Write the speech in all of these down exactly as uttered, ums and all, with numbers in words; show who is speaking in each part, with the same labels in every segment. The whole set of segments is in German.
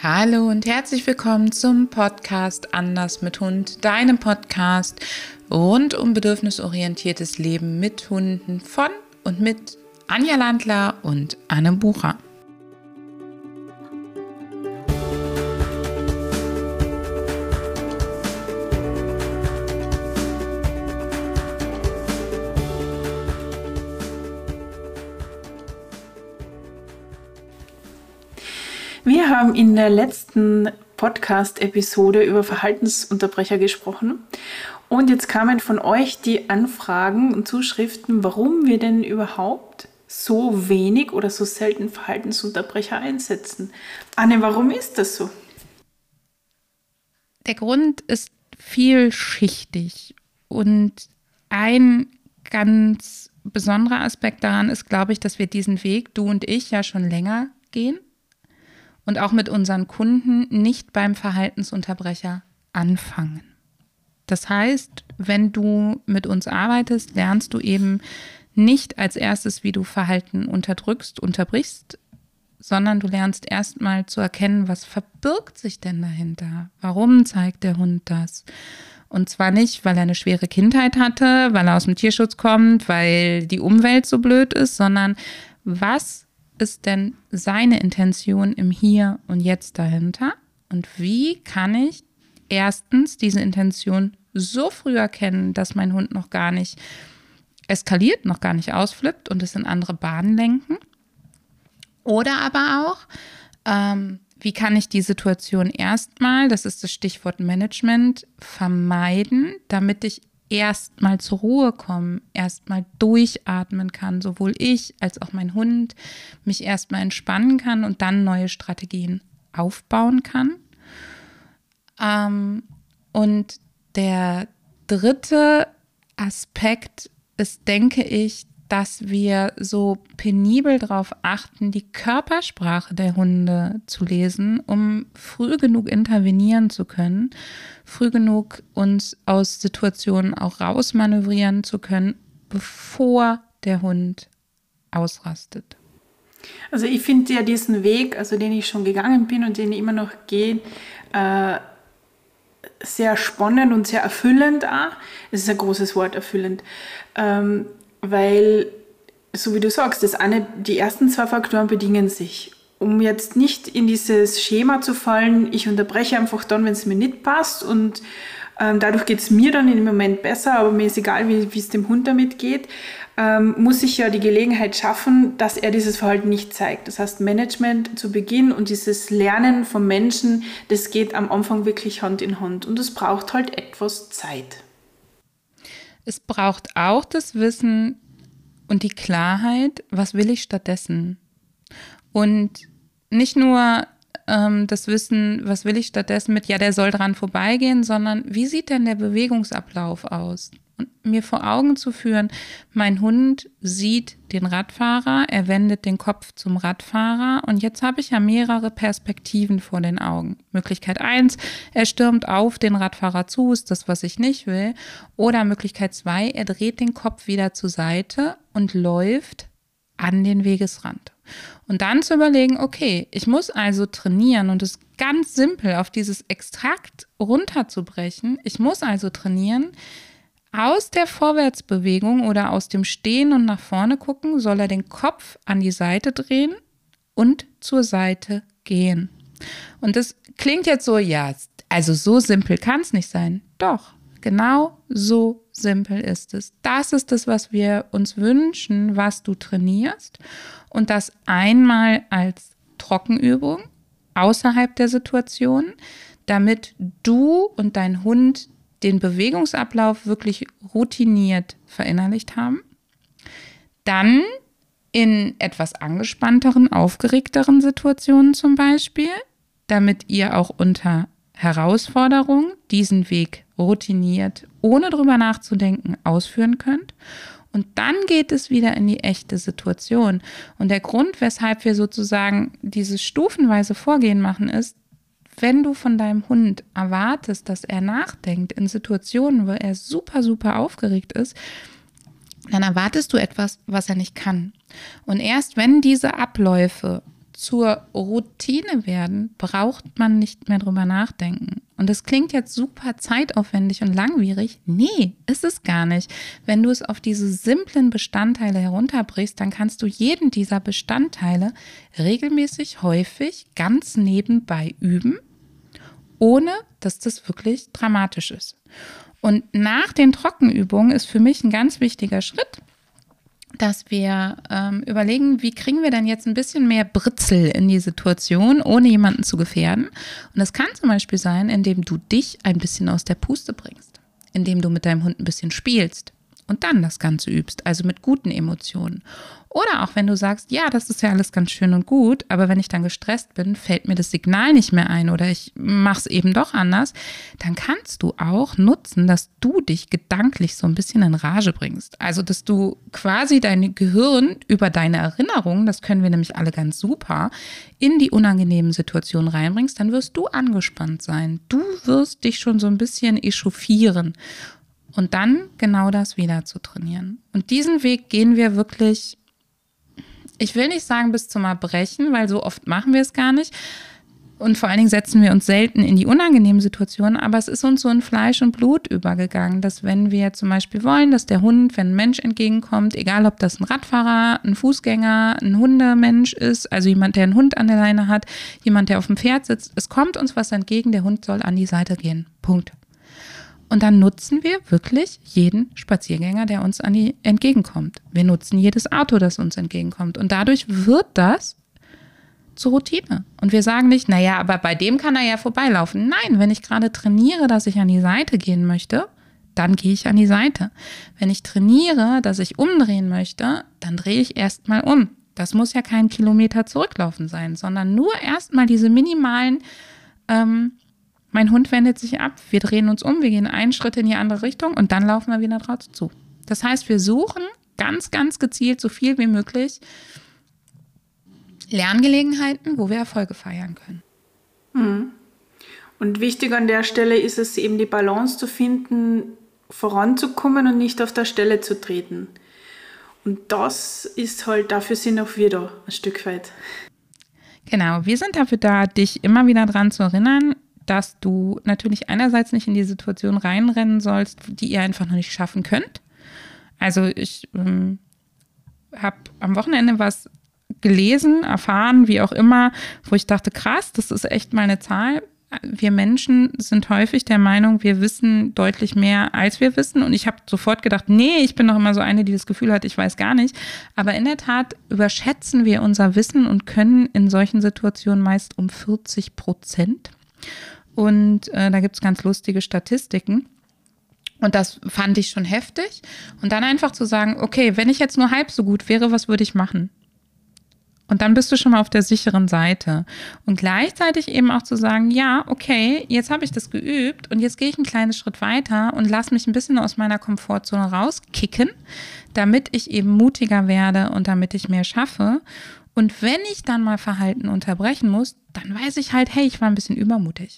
Speaker 1: Hallo und herzlich willkommen zum Podcast Anders mit Hund, deinem Podcast rund um bedürfnisorientiertes Leben mit Hunden von und mit Anja Landler und Anne Bucher.
Speaker 2: Wir haben in der letzten Podcast-Episode über Verhaltensunterbrecher gesprochen und jetzt kamen von euch die Anfragen und Zuschriften, warum wir denn überhaupt so wenig oder so selten Verhaltensunterbrecher einsetzen. Anne, warum ist das so?
Speaker 1: Der Grund ist vielschichtig und ein ganz besonderer Aspekt daran ist, glaube ich, dass wir diesen Weg, du und ich, ja schon länger gehen. Und auch mit unseren Kunden nicht beim Verhaltensunterbrecher anfangen. Das heißt, wenn du mit uns arbeitest, lernst du eben nicht als erstes, wie du Verhalten unterdrückst, unterbrichst, sondern du lernst erstmal zu erkennen, was verbirgt sich denn dahinter? Warum zeigt der Hund das? Und zwar nicht, weil er eine schwere Kindheit hatte, weil er aus dem Tierschutz kommt, weil die Umwelt so blöd ist, sondern was ist denn seine Intention im Hier und Jetzt dahinter? Und wie kann ich erstens diese Intention so früh erkennen, dass mein Hund noch gar nicht eskaliert, noch gar nicht ausflippt und es in andere Bahnen lenken? Oder aber auch, ähm, wie kann ich die Situation erstmal, das ist das Stichwort Management, vermeiden, damit ich erstmal zur Ruhe kommen, erstmal durchatmen kann, sowohl ich als auch mein Hund, mich erstmal entspannen kann und dann neue Strategien aufbauen kann. Ähm, und der dritte Aspekt ist, denke ich, dass wir so penibel darauf achten, die Körpersprache der Hunde zu lesen, um früh genug intervenieren zu können, früh genug uns aus Situationen auch rausmanövrieren zu können, bevor der Hund ausrastet.
Speaker 2: Also ich finde ja diesen Weg, also den ich schon gegangen bin und den ich immer noch gehe, äh, sehr spannend und sehr erfüllend auch. Das ist ein großes Wort, erfüllend. Ähm, Weil, so wie du sagst, das eine, die ersten zwei Faktoren bedingen sich. Um jetzt nicht in dieses Schema zu fallen, ich unterbreche einfach dann, wenn es mir nicht passt und ähm, dadurch geht es mir dann im Moment besser, aber mir ist egal, wie es dem Hund damit geht, ähm, muss ich ja die Gelegenheit schaffen, dass er dieses Verhalten nicht zeigt. Das heißt, Management zu Beginn und dieses Lernen vom Menschen, das geht am Anfang wirklich Hand in Hand und es braucht halt etwas Zeit.
Speaker 1: Es braucht auch das Wissen und die Klarheit, was will ich stattdessen? Und nicht nur ähm, das Wissen, was will ich stattdessen mit, ja, der soll dran vorbeigehen, sondern wie sieht denn der Bewegungsablauf aus? Und mir vor Augen zu führen, mein Hund sieht den Radfahrer, er wendet den Kopf zum Radfahrer und jetzt habe ich ja mehrere Perspektiven vor den Augen. Möglichkeit eins, er stürmt auf den Radfahrer zu, ist das, was ich nicht will. Oder Möglichkeit zwei, er dreht den Kopf wieder zur Seite und läuft an den Wegesrand. Und dann zu überlegen, okay, ich muss also trainieren und es ganz simpel auf dieses Extrakt runterzubrechen. Ich muss also trainieren, aus der Vorwärtsbewegung oder aus dem Stehen und nach vorne gucken, soll er den Kopf an die Seite drehen und zur Seite gehen. Und das klingt jetzt so, ja, also so simpel kann es nicht sein. Doch, genau so simpel ist es. Das ist das, was wir uns wünschen, was du trainierst. Und das einmal als Trockenübung außerhalb der Situation, damit du und dein Hund den Bewegungsablauf wirklich routiniert verinnerlicht haben. Dann in etwas angespannteren, aufgeregteren Situationen zum Beispiel, damit ihr auch unter Herausforderung diesen Weg routiniert, ohne drüber nachzudenken, ausführen könnt. Und dann geht es wieder in die echte Situation. Und der Grund, weshalb wir sozusagen dieses stufenweise Vorgehen machen, ist, wenn du von deinem Hund erwartest, dass er nachdenkt in Situationen, wo er super, super aufgeregt ist, dann erwartest du etwas, was er nicht kann. Und erst wenn diese Abläufe zur Routine werden, braucht man nicht mehr drüber nachdenken. Und das klingt jetzt super zeitaufwendig und langwierig. Nee, ist es gar nicht. Wenn du es auf diese simplen Bestandteile herunterbrichst, dann kannst du jeden dieser Bestandteile regelmäßig, häufig, ganz nebenbei üben, ohne dass das wirklich dramatisch ist. Und nach den Trockenübungen ist für mich ein ganz wichtiger Schritt, dass wir ähm, überlegen, wie kriegen wir denn jetzt ein bisschen mehr Britzel in die Situation, ohne jemanden zu gefährden. Und das kann zum Beispiel sein, indem du dich ein bisschen aus der Puste bringst, indem du mit deinem Hund ein bisschen spielst und dann das Ganze übst, also mit guten Emotionen. Oder auch wenn du sagst, ja, das ist ja alles ganz schön und gut, aber wenn ich dann gestresst bin, fällt mir das Signal nicht mehr ein oder ich mache es eben doch anders, dann kannst du auch nutzen, dass du dich gedanklich so ein bisschen in Rage bringst. Also, dass du quasi dein Gehirn über deine Erinnerungen, das können wir nämlich alle ganz super, in die unangenehmen Situationen reinbringst, dann wirst du angespannt sein. Du wirst dich schon so ein bisschen echauffieren. Und dann genau das wieder zu trainieren. Und diesen Weg gehen wir wirklich, ich will nicht sagen bis zum Erbrechen, weil so oft machen wir es gar nicht. Und vor allen Dingen setzen wir uns selten in die unangenehmen Situationen, aber es ist uns so in Fleisch und Blut übergegangen, dass wenn wir zum Beispiel wollen, dass der Hund, wenn ein Mensch entgegenkommt, egal ob das ein Radfahrer, ein Fußgänger, ein Hundemensch ist, also jemand, der einen Hund an der Leine hat, jemand, der auf dem Pferd sitzt, es kommt uns was entgegen, der Hund soll an die Seite gehen. Punkt. Und dann nutzen wir wirklich jeden Spaziergänger, der uns an die entgegenkommt. Wir nutzen jedes Auto, das uns entgegenkommt. Und dadurch wird das zur Routine. Und wir sagen nicht, naja, aber bei dem kann er ja vorbeilaufen. Nein, wenn ich gerade trainiere, dass ich an die Seite gehen möchte, dann gehe ich an die Seite. Wenn ich trainiere, dass ich umdrehen möchte, dann drehe ich erstmal um. Das muss ja kein Kilometer zurücklaufen sein, sondern nur erstmal diese minimalen ähm, mein Hund wendet sich ab, wir drehen uns um, wir gehen einen Schritt in die andere Richtung und dann laufen wir wieder drauf zu. Das heißt, wir suchen ganz, ganz gezielt so viel wie möglich Lerngelegenheiten, wo wir Erfolge feiern können.
Speaker 2: Mhm. Und wichtig an der Stelle ist es eben die Balance zu finden, voranzukommen und nicht auf der Stelle zu treten. Und das ist halt, dafür sind auch wir da, ein Stück weit.
Speaker 1: Genau, wir sind dafür da, dich immer wieder daran zu erinnern, dass du natürlich einerseits nicht in die Situation reinrennen sollst, die ihr einfach noch nicht schaffen könnt. Also ich ähm, habe am Wochenende was gelesen, erfahren, wie auch immer, wo ich dachte, krass, das ist echt mal eine Zahl. Wir Menschen sind häufig der Meinung, wir wissen deutlich mehr, als wir wissen. Und ich habe sofort gedacht, nee, ich bin doch immer so eine, die das Gefühl hat, ich weiß gar nicht. Aber in der Tat überschätzen wir unser Wissen und können in solchen Situationen meist um vierzig Prozent. Und äh, da gibt es ganz lustige Statistiken. Und das fand ich schon heftig. Und dann einfach zu sagen, okay, wenn ich jetzt nur halb so gut wäre, was würde ich machen? Und dann bist du schon mal auf der sicheren Seite. Und gleichzeitig eben auch zu sagen, ja, okay, jetzt habe ich das geübt und jetzt gehe ich einen kleinen Schritt weiter und lass mich ein bisschen aus meiner Komfortzone rauskicken, damit ich eben mutiger werde und damit ich mehr schaffe. Und wenn ich dann mal Verhalten unterbrechen muss, dann weiß ich halt, hey, ich war ein bisschen übermutig.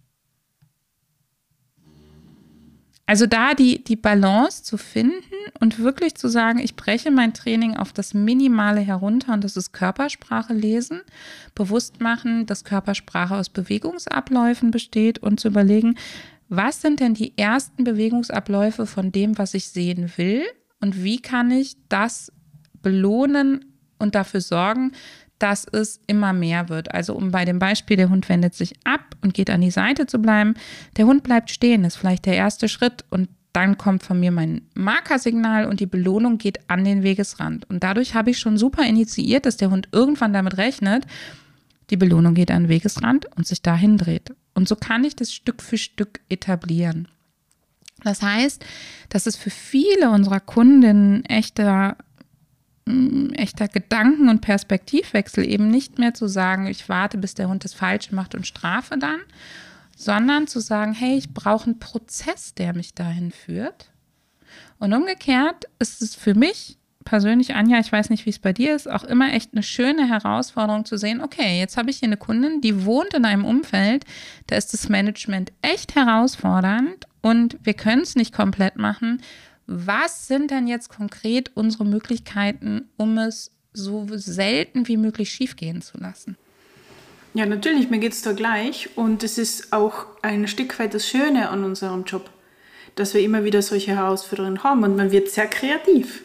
Speaker 1: Also da die, die Balance zu finden und wirklich zu sagen, ich breche mein Training auf das Minimale herunter und das ist Körpersprache lesen, bewusst machen, dass Körpersprache aus Bewegungsabläufen besteht und zu überlegen, was sind denn die ersten Bewegungsabläufe von dem, was ich sehen will und wie kann ich das belohnen und dafür sorgen, dass es immer mehr wird. Also um bei dem Beispiel, der Hund wendet sich ab und geht an die Seite zu bleiben, der Hund bleibt stehen, ist vielleicht der erste Schritt und dann kommt von mir mein Markersignal und die Belohnung geht an den Wegesrand. Und dadurch habe ich schon super initiiert, dass der Hund irgendwann damit rechnet, die Belohnung geht an den Wegesrand und sich dahin dreht. Und so kann ich das Stück für Stück etablieren. Das heißt, dass es für viele unserer Kundinnen echter echter Gedanken- und Perspektivwechsel eben nicht mehr zu sagen, ich warte, bis der Hund das Falsche macht und strafe dann, sondern zu sagen, hey, ich brauche einen Prozess, der mich dahin führt. Und umgekehrt ist es für mich persönlich, Anja, ich weiß nicht, wie es bei dir ist, auch immer echt eine schöne Herausforderung zu sehen, okay, jetzt habe ich hier eine Kundin, die wohnt in einem Umfeld, da ist das Management echt herausfordernd und wir können es nicht komplett machen. Was sind denn jetzt konkret unsere Möglichkeiten, um es so selten wie möglich schiefgehen zu lassen.
Speaker 2: Ja, natürlich, mir geht es da gleich. Und es ist auch ein Stück weit das Schöne an unserem Job, dass wir immer wieder solche Herausforderungen haben und man wird sehr kreativ.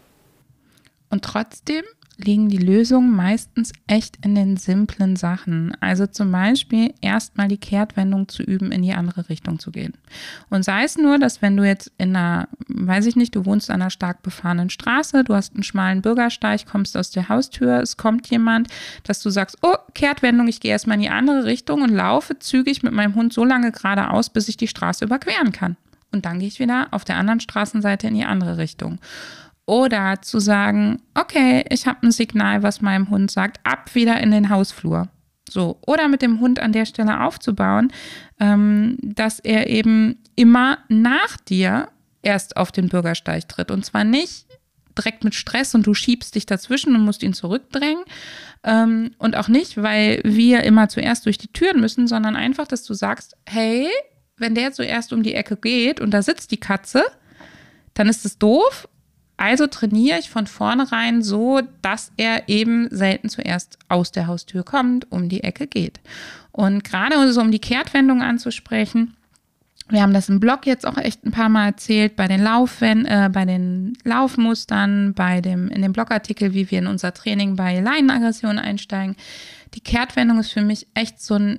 Speaker 1: Und trotzdem liegen die Lösungen meistens echt in den simplen Sachen. Also zum Beispiel erstmal die Kehrtwendung zu üben, in die andere Richtung zu gehen. Und sei es nur, dass wenn du jetzt in einer, weiß ich nicht, du wohnst an einer stark befahrenen Straße, du hast einen schmalen Bürgersteig, kommst aus der Haustür, es kommt jemand, dass du sagst, oh, Kehrtwendung, ich gehe erstmal in die andere Richtung und laufe zügig mit meinem Hund so lange geradeaus, bis ich die Straße überqueren kann. Und dann gehe ich wieder auf der anderen Straßenseite in die andere Richtung. Oder zu sagen, okay, ich habe ein Signal, was meinem Hund sagt, ab wieder in den Hausflur. So. Oder mit dem Hund an der Stelle aufzubauen, ähm, dass er eben immer nach dir erst auf den Bürgersteig tritt. Und zwar nicht direkt mit Stress und du schiebst dich dazwischen und musst ihn zurückdrängen. Ähm, und auch nicht, weil wir immer zuerst durch die Türen müssen, sondern einfach, dass du sagst, hey, wenn der zuerst um die Ecke geht und da sitzt die Katze, dann ist es doof. Also trainiere ich von vornherein so, dass er eben selten zuerst aus der Haustür kommt, um die Ecke geht. Und gerade so um die Kehrtwendung anzusprechen, wir haben das im Blog jetzt auch echt ein paar Mal erzählt, bei den, Laufwen- äh, bei den Laufmustern, bei dem, in dem Blogartikel, wie wir in unser Training bei Leinenaggression einsteigen. Die Kehrtwendung ist für mich echt so ein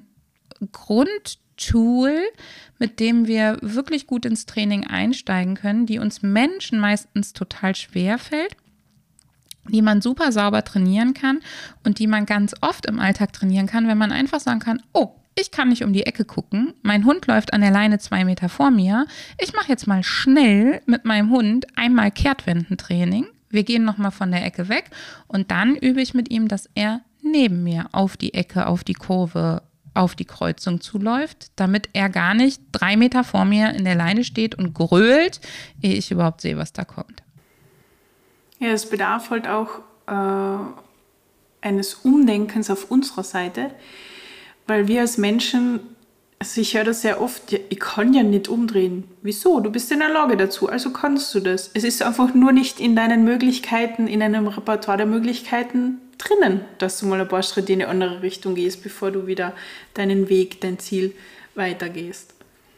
Speaker 1: Grundtool, mit dem wir wirklich gut ins Training einsteigen können, die uns Menschen meistens total schwer fällt, die man super sauber trainieren kann und die man ganz oft im Alltag trainieren kann, wenn man einfach sagen kann, oh, ich kann nicht um die Ecke gucken, mein Hund läuft an der Leine zwei Meter vor mir, ich mache jetzt mal schnell mit meinem Hund einmal Kehrtwendentraining, wir gehen nochmal von der Ecke weg und dann übe ich mit ihm, dass er neben mir auf die Ecke, auf die Kurve, auf die Kreuzung zuläuft, damit er gar nicht drei Meter vor mir in der Leine steht und grölt, ehe ich überhaupt sehe, was da kommt.
Speaker 2: Ja, es bedarf halt auch äh, eines Umdenkens auf unserer Seite, weil wir als Menschen, also ich höre das sehr oft, ja, ich kann ja nicht umdrehen. Wieso? Du bist in der Lage dazu, also kannst du das. Es ist einfach nur nicht in deinen Möglichkeiten, in einem Repertoire der Möglichkeiten drinnen, dass du mal ein paar Schritte in eine andere Richtung gehst, bevor du wieder deinen Weg, dein Ziel weitergehst.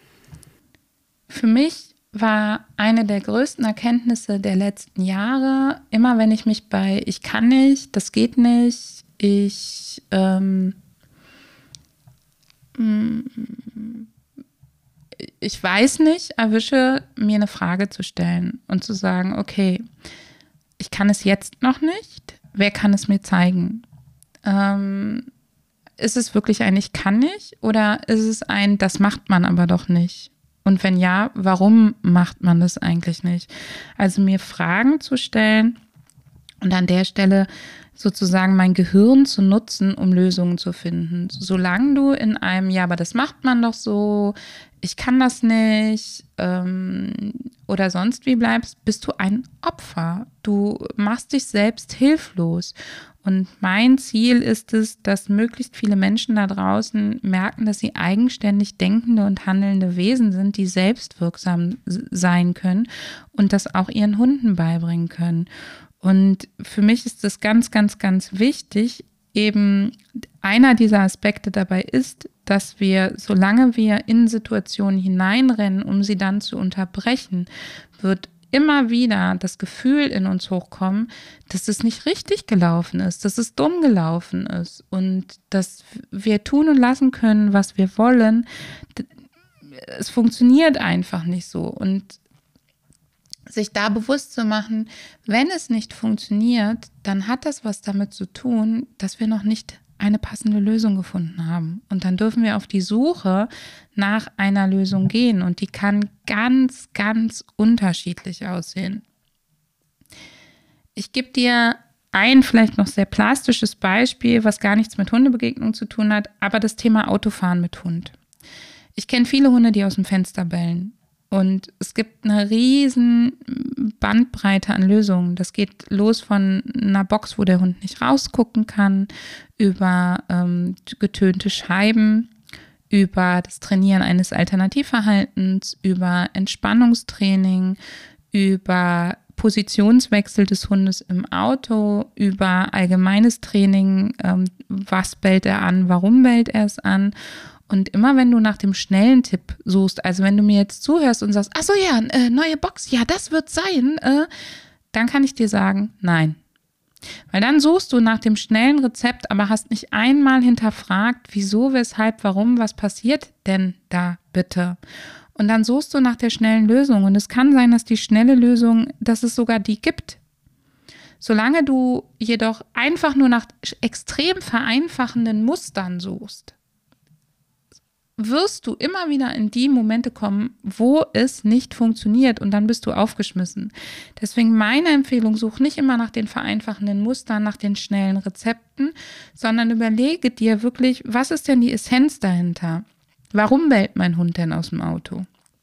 Speaker 1: Für mich war eine der größten Erkenntnisse der letzten Jahre, immer wenn ich mich bei ich kann nicht, das geht nicht, ich ähm, ich weiß nicht, erwische, mir eine Frage zu stellen und zu sagen, okay, ich kann es jetzt noch nicht, wer kann es mir zeigen? Ähm, ist es wirklich ein Ich kann nicht oder ist es ein Das macht man aber doch nicht? Und wenn ja, warum macht man das eigentlich nicht? Also mir Fragen zu stellen und an der Stelle sozusagen mein Gehirn zu nutzen, um Lösungen zu finden. Solange du in einem, ja, aber das macht man doch so, ich kann das nicht ähm, oder sonst wie bleibst, bist du ein Opfer. Du machst dich selbst hilflos. Und mein Ziel ist es, dass möglichst viele Menschen da draußen merken, dass sie eigenständig denkende und handelnde Wesen sind, die selbstwirksam sein können und das auch ihren Hunden beibringen können. Und für mich ist das ganz, ganz, ganz wichtig. Eben einer dieser Aspekte dabei ist, dass wir, solange wir in Situationen hineinrennen, um sie dann zu unterbrechen, wird immer wieder das Gefühl in uns hochkommen, dass es nicht richtig gelaufen ist, dass es dumm gelaufen ist und dass wir tun und lassen können, was wir wollen. Es funktioniert einfach nicht so. Und sich da bewusst zu machen, wenn es nicht funktioniert, dann hat das was damit zu tun, dass wir noch nicht eine passende Lösung gefunden haben. Und dann dürfen wir auf die Suche nach einer Lösung gehen. Und die kann ganz, ganz unterschiedlich aussehen. Ich gebe dir ein vielleicht noch sehr plastisches Beispiel, was gar nichts mit Hundebegegnung zu tun hat, aber das Thema Autofahren mit Hund. Ich kenne viele Hunde, die aus dem Fenster bellen. Und es gibt eine riesen Bandbreite an Lösungen. Das geht los von einer Box, wo der Hund nicht rausgucken kann, über ähm, getönte Scheiben, über das Trainieren eines Alternativverhaltens, über Entspannungstraining, über Positionswechsel des Hundes im Auto, über allgemeines Training, ähm, was bellt er an, warum bellt er es an. Und immer wenn du nach dem schnellen Tipp suchst, also wenn du mir jetzt zuhörst und sagst, ach so ja, äh, neue Box, ja, das wird sein, äh, dann kann ich dir sagen, nein. Weil dann suchst du nach dem schnellen Rezept, aber hast nicht einmal hinterfragt, wieso, weshalb, warum, was passiert denn da bitte? Und dann suchst du nach der schnellen Lösung. Und es kann sein, dass die schnelle Lösung, dass es sogar die gibt. Solange du jedoch einfach nur nach extrem vereinfachenden Mustern suchst, wirst du immer wieder in die Momente kommen, wo es nicht funktioniert und dann bist du aufgeschmissen. Deswegen meine Empfehlung, such nicht immer nach den vereinfachenden Mustern, nach den schnellen Rezepten, sondern überlege dir wirklich, was ist denn die Essenz dahinter? Warum bellt mein Hund denn aus dem Auto?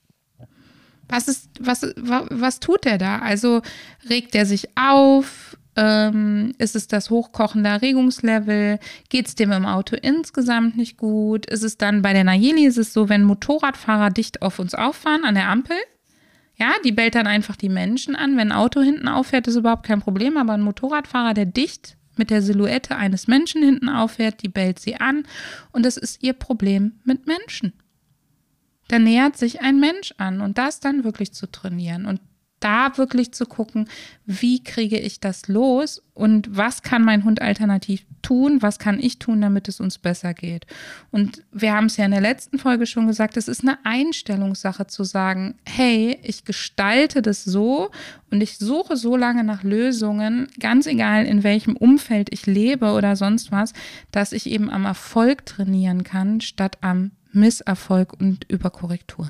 Speaker 1: Was ist, was, was, was tut er da? Also regt er sich auf? Ähm, ist es das hochkochende Erregungslevel? Geht es dem im Auto insgesamt nicht gut? Ist es dann bei der Nayeli, ist es so, wenn Motorradfahrer dicht auf uns auffahren an der Ampel? Ja, die bellt dann einfach die Menschen an. Wenn ein Auto hinten auffährt, ist überhaupt kein Problem. Aber ein Motorradfahrer, der dicht mit der Silhouette eines Menschen hinten auffährt, die bellt sie an. Und das ist ihr Problem mit Menschen. Da nähert sich ein Mensch an und das dann wirklich zu trainieren und da wirklich zu gucken, wie kriege ich das los und was kann mein Hund alternativ tun, was kann ich tun, damit es uns besser geht. Und wir haben es ja in der letzten Folge schon gesagt, es ist eine Einstellungssache zu sagen, hey, ich gestalte das so und ich suche so lange nach Lösungen, ganz egal in welchem Umfeld ich lebe oder sonst was, dass ich eben am Erfolg trainieren kann, statt am Misserfolg und Überkorrektur.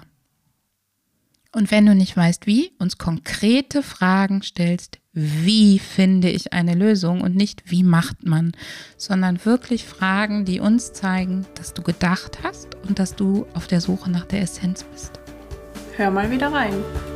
Speaker 1: Und wenn du nicht weißt, wie, uns konkrete Fragen stellst, wie finde ich eine Lösung und nicht, wie macht man, sondern wirklich Fragen, die uns zeigen, dass du gedacht hast und dass du auf der Suche nach der Essenz bist.
Speaker 2: Hör mal wieder rein.